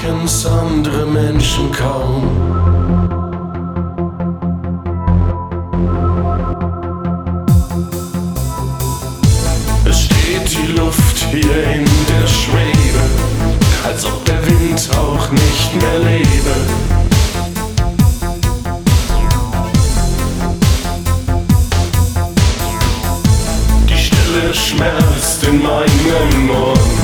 merken's andere Menschen kaum. Es steht die Luft hier in der Schwebe, als ob der Wind auch nicht mehr lebe. Die Stille schmerzt in meinen Ohren.